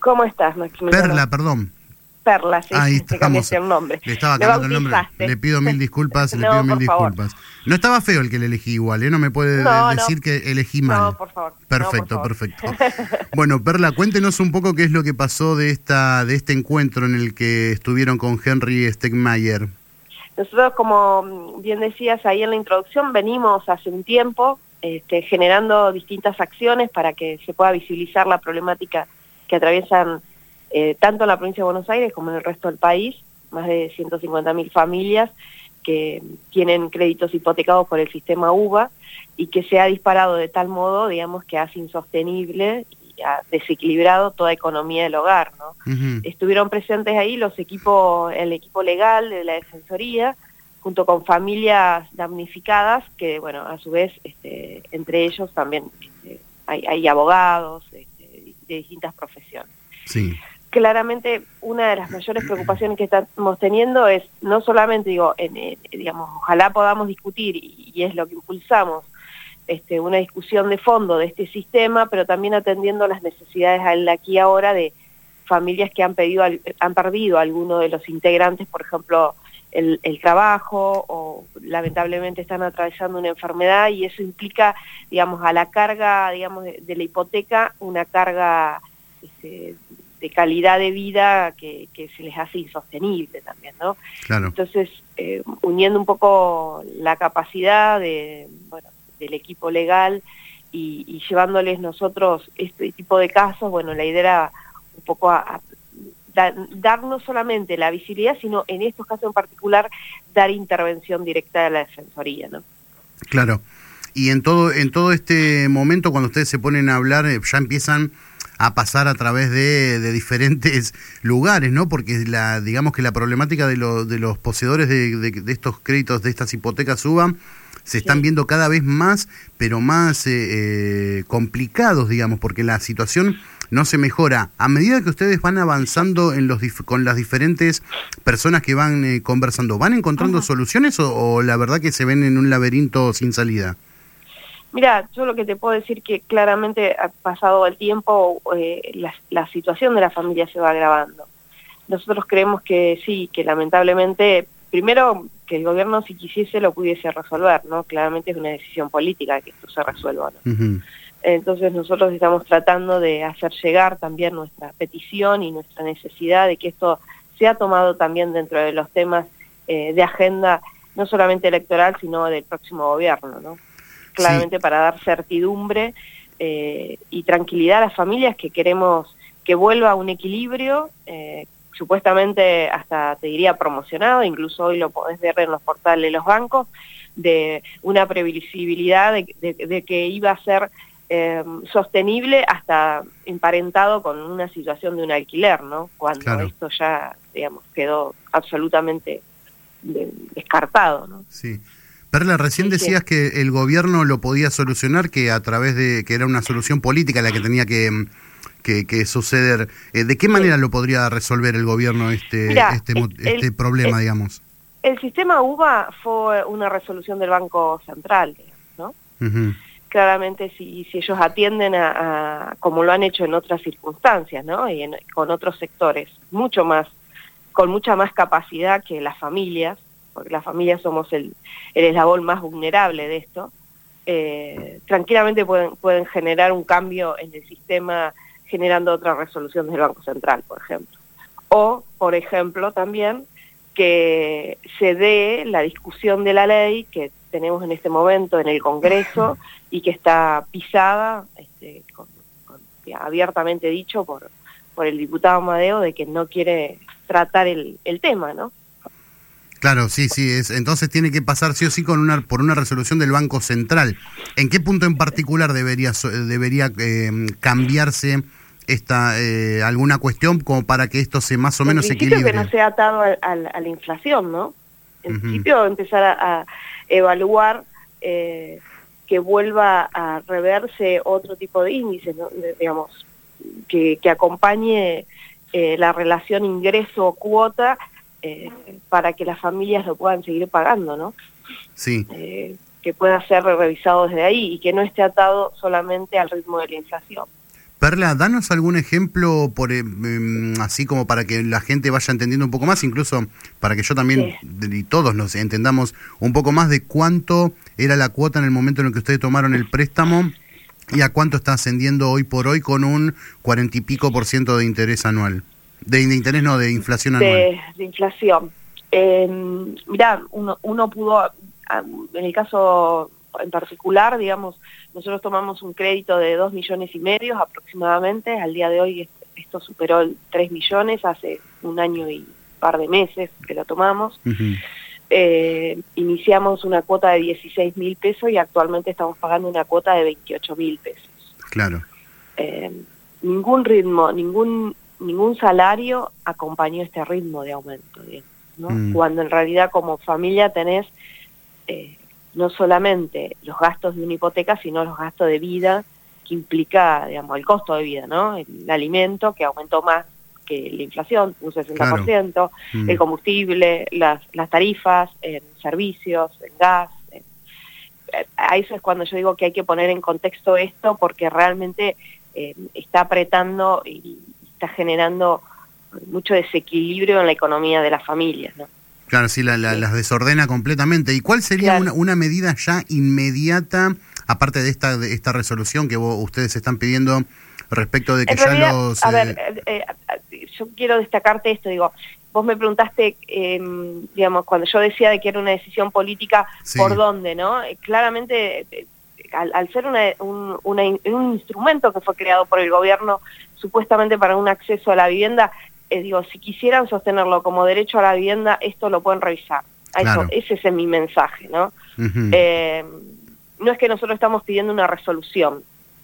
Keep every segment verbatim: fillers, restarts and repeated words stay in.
¿Cómo estás, Maximiliano? Perla, perdón. Perla, sí, Ahí te estamos. cambiaste el nombre. Le estaba Me cambiando el nombre. bautizaste. Le pido mil disculpas, le No, pido mil por favor. disculpas. No estaba feo el que le elegí igual, ¿eh? No me puede No, decir no. que elegí mal. No, por favor. Perfecto, No, por perfecto. favor. Bueno, Perla, cuéntenos un poco qué es lo que pasó de esta de este encuentro en el que estuvieron con Henry Stegmaier. Nosotros, como bien decías ahí en la introducción, venimos hace un tiempo este, generando distintas acciones para que se pueda visibilizar la problemática que atraviesan eh, tanto en la provincia de Buenos Aires como en el resto del país, más de ciento cincuenta mil familias que tienen créditos hipotecados por el sistema U B A y que se ha disparado de tal modo, digamos, que hace insostenible y ha desequilibrado toda economía del hogar, ¿no? Uh-huh. Estuvieron presentes ahí los equipos, el equipo legal de la Defensoría, junto con familias damnificadas, que, bueno, a su vez, este, entre ellos también este, hay, hay abogados este, de distintas profesiones. Sí. Claramente, una de las mayores preocupaciones que estamos teniendo es, no solamente, digo, en, en, digamos, ojalá podamos discutir, y, y es lo que impulsamos, este, una discusión de fondo de este sistema, pero también atendiendo las necesidades al aquí y ahora de familias que han, pedido, han perdido a alguno de los integrantes, por ejemplo, el, el trabajo, o lamentablemente están atravesando una enfermedad, y eso implica, digamos, a la carga, digamos, de, de la hipoteca, una carga este, de calidad de vida que, que se les hace insostenible también, ¿no? Claro. Entonces, eh, uniendo un poco la capacidad de, bueno, del equipo legal y, y llevándoles nosotros este tipo de casos, bueno, la idea era un poco a, a da, dar no solamente la visibilidad, sino en estos casos en particular, dar intervención directa a la Defensoría, ¿no? Claro. Y en todo, en todo este momento, cuando ustedes se ponen a hablar, ya empiezan a pasar a través de, de diferentes lugares, ¿no? Porque la, digamos que la problemática de, lo, de los poseedores de, de, de estos créditos, de estas hipotecas U B A, se están sí. viendo cada vez más, pero más eh, eh, complicados, digamos, porque la situación no se mejora. A medida que ustedes van avanzando en los dif con las diferentes personas que van eh, conversando, ¿van encontrando Ajá. soluciones o, o la verdad que se ven en un laberinto sin salida? Mira, yo lo que te puedo decir que claramente ha pasado el tiempo, eh, la, la situación de la familia se va agravando. Nosotros creemos que sí, que lamentablemente, primero que el gobierno si quisiese lo pudiese resolver, ¿no? Claramente es una decisión política que esto se resuelva, ¿no? Uh-huh. Entonces nosotros estamos tratando de hacer llegar también nuestra petición y nuestra necesidad de que esto sea tomado también dentro de los temas eh, de agenda, no solamente electoral, sino del próximo gobierno, ¿no? Claramente sí. Para dar certidumbre eh, y tranquilidad a las familias que queremos que vuelva a un equilibrio, eh, supuestamente hasta te diría promocionado, incluso hoy lo podés ver en los portales de los bancos, de una previsibilidad de, de, de que iba a ser eh, sostenible hasta emparentado con una situación de un alquiler, ¿no? Cuando claro. esto ya, digamos, quedó absolutamente de, descartado, ¿no? Sí. Perla, recién sí, decías sí. que el gobierno lo podía solucionar, que a través de, que era una solución política la que tenía que, que, que suceder. Eh, ¿De qué manera sí. lo podría resolver el gobierno este, Mirá, este, el, este el, problema, el, digamos? El sistema U B A fue una resolución del Banco Central, ¿no? Uh-huh. Claramente si, si ellos atienden a, a, como lo han hecho en otras circunstancias, ¿no? Y en, con otros sectores, mucho más, con mucha más capacidad que las familias, porque las familias somos el, el eslabón más vulnerable de esto, eh, tranquilamente pueden, pueden generar un cambio en el sistema generando otra resolución del Banco Central, por ejemplo. O, por ejemplo, también que se dé la discusión de la ley que tenemos en este momento en el Congreso y que está pisada, este, con, con, abiertamente dicho por, por el diputado Amadeo, de que no quiere tratar el, el tema, ¿no? Claro, sí, sí, es, entonces tiene que pasar sí o sí con una, por una resolución del Banco Central. ¿En qué punto en particular debería, debería eh, cambiarse esta eh, alguna cuestión como para que esto se más o menos equilibre? En principio que no sea atado a, a, a la inflación, ¿no? En uh-huh. principio empezar a, a evaluar eh, que vuelva a reverse otro tipo de índices, ¿no? De, digamos, que, que acompañe eh, la relación ingreso-cuota Eh, para que las familias lo puedan seguir pagando, ¿no? Sí. Eh, que pueda ser revisado desde ahí y que no esté atado solamente al ritmo de la inflación. Perla, danos algún ejemplo, por eh, así como para que la gente vaya entendiendo un poco más, incluso para que yo también sí. y todos nos entendamos un poco más de cuánto era la cuota en el momento en el que ustedes tomaron el préstamo y a cuánto está ascendiendo hoy por hoy con un cuarenta y pico por ciento de interés anual. De, de interés no, de inflación anual. De, de inflación. Eh, mirá, uno, uno pudo, en el caso en particular, digamos, nosotros tomamos un crédito de dos millones y medio aproximadamente. Al día de hoy esto superó el tres millones, hace un año y un par de meses que lo tomamos. Uh-huh. eh, iniciamos una cuota de dieciséis mil pesos y actualmente estamos pagando una cuota de veintiocho mil pesos. Claro. Eh, ningún ritmo, ningún ningún salario acompañó este ritmo de aumento, digamos, ¿no? Mm. Cuando en realidad como familia tenés eh, no solamente los gastos de una hipoteca, sino los gastos de vida que implica, digamos, el costo de vida, ¿no? El alimento, que aumentó más que la inflación, un sesenta por ciento, claro. mm. el combustible, las, las tarifas, en servicios, en gas. En, a eso es cuando yo digo que hay que poner en contexto esto, porque realmente eh, está apretando y está generando mucho desequilibrio en la economía de las familias, ¿no? Claro, sí, la, la, sí. las desordena completamente. ¿Y cuál sería claro. una, una medida ya inmediata, aparte de esta de esta resolución que vos, ustedes están pidiendo respecto de que en ya realidad, los... A eh... ver, eh, eh, yo quiero destacarte esto, digo, vos me preguntaste, eh, digamos, cuando yo decía de que era una decisión política, sí. ¿por dónde, no? Eh, claramente, eh, al, al ser una, un, una, un instrumento que fue creado por el gobierno, supuestamente para un acceso a la vivienda, Eh, digo, si quisieran sostenerlo como derecho a la vivienda, esto lo pueden revisar. Claro. Eso, ese es mi mensaje, ¿no? Uh-huh. Eh, no es que nosotros estamos pidiendo una resolución.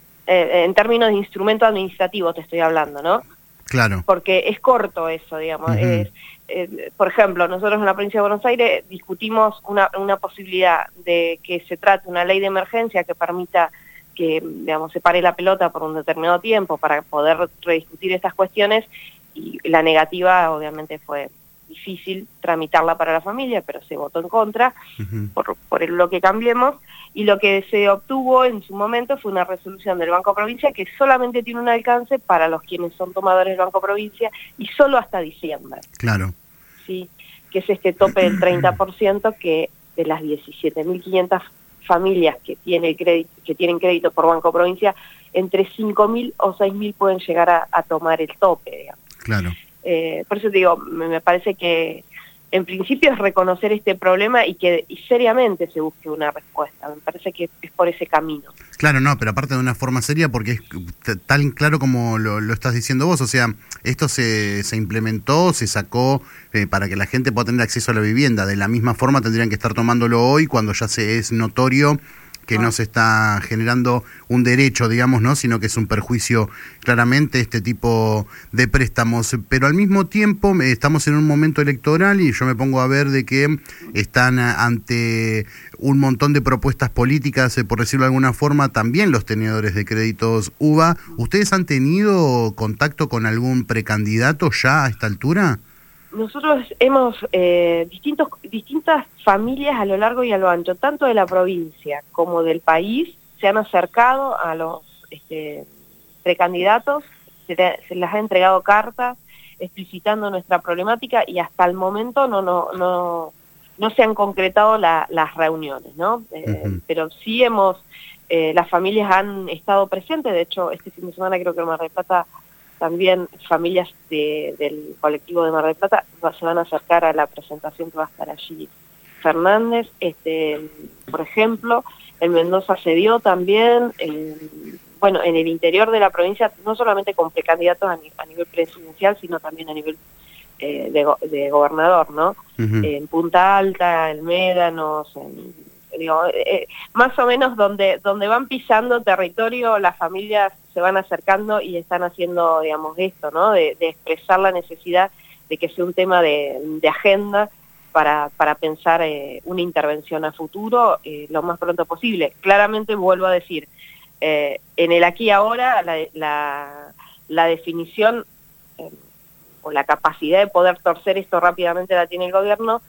Eh, en términos de instrumento administrativo te estoy hablando, ¿no? Claro. Porque es corto eso, digamos. Uh-huh. Es, eh, por ejemplo, nosotros en la provincia de Buenos Aires discutimos una, una posibilidad de que se trate una ley de emergencia que permita que, digamos, se pare la pelota por un determinado tiempo para poder rediscutir estas cuestiones. Y la negativa obviamente fue difícil tramitarla para la familia, pero se votó en contra uh-huh. por, por el bloque Cambiemos, y lo que se obtuvo en su momento fue una resolución del Banco Provincia que solamente tiene un alcance para los quienes son tomadores del Banco Provincia y solo hasta diciembre. Claro. Sí, que es este tope del treinta por ciento que de las diecisiete mil quinientas familias que, tiene crédito, que tienen crédito por Banco Provincia, entre cinco mil o seis mil pueden llegar a, a tomar el tope, digamos. Claro. Eh, por eso te digo, me, me parece que en principio es reconocer este problema y que y seriamente se busque una respuesta. Me parece que es por ese camino. Claro, no, pero aparte de una forma seria, porque es tan claro como lo, lo estás diciendo vos, o sea, esto se, se implementó, se sacó eh, para que la gente pueda tener acceso a la vivienda. De la misma forma tendrían que estar tomándolo hoy cuando ya se es notorio que no se está generando un derecho, digamos, ¿no? Sino que es un perjuicio claramente este tipo de préstamos. Pero al mismo tiempo estamos en un momento electoral y yo me pongo a ver de que están ante un montón de propuestas políticas, por decirlo de alguna forma, también los tenedores de créditos U V A. ¿Ustedes han tenido contacto con algún precandidato ya a esta altura? Nosotros hemos, eh, distintos, distintas familias a lo largo y a lo ancho, tanto de la provincia como del país, se han acercado a los este, precandidatos, se, le, se les ha entregado cartas explicitando nuestra problemática y hasta el momento no, no, no, no se han concretado la, las reuniones, ¿no? Eh, uh-huh. Pero sí hemos, eh, las familias han estado presentes, de hecho este fin de semana creo que en Mar del Plata también familias de, del colectivo de Mar del Plata se van a acercar a la presentación que va a estar allí Fernández. Este, por ejemplo, en Mendoza se dio también, en, bueno, en el interior de la provincia, no solamente con precandidatos a, ni, a nivel presidencial, sino también a nivel eh, de, de gobernador, ¿no? Uh-huh. En Punta Alta, en Médanos, en... Digo, eh, más o menos donde donde van pisando territorio, las familias se van acercando y están haciendo, digamos, esto, ¿no? De, de expresar la necesidad de que sea un tema de, de agenda para, para pensar eh, una intervención a futuro eh, lo más pronto posible. Claramente, vuelvo a decir, eh, en el aquí y ahora, la, la, la definición eh, o la capacidad de poder torcer esto rápidamente la tiene el gobierno.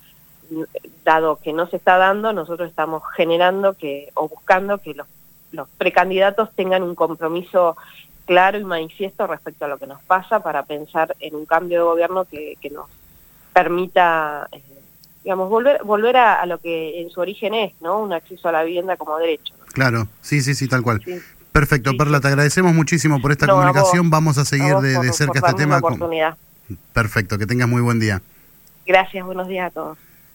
Dado que no se está dando, nosotros estamos generando que o buscando que los, los precandidatos tengan un compromiso claro y manifiesto respecto a lo que nos pasa para pensar en un cambio de gobierno que, que nos permita, eh, digamos, volver volver a, a lo que en su origen es, ¿no? Un acceso a la vivienda como derecho, ¿no? Claro, sí, sí, sí, tal cual. Sí. Perfecto, Sí, Perla, sí. te agradecemos muchísimo por esta No, comunicación. vos, Vamos a seguir a de, por, de cerca por este darme tema. la oportunidad. Perfecto, que tengas muy buen día. Gracias, buenos días a todos.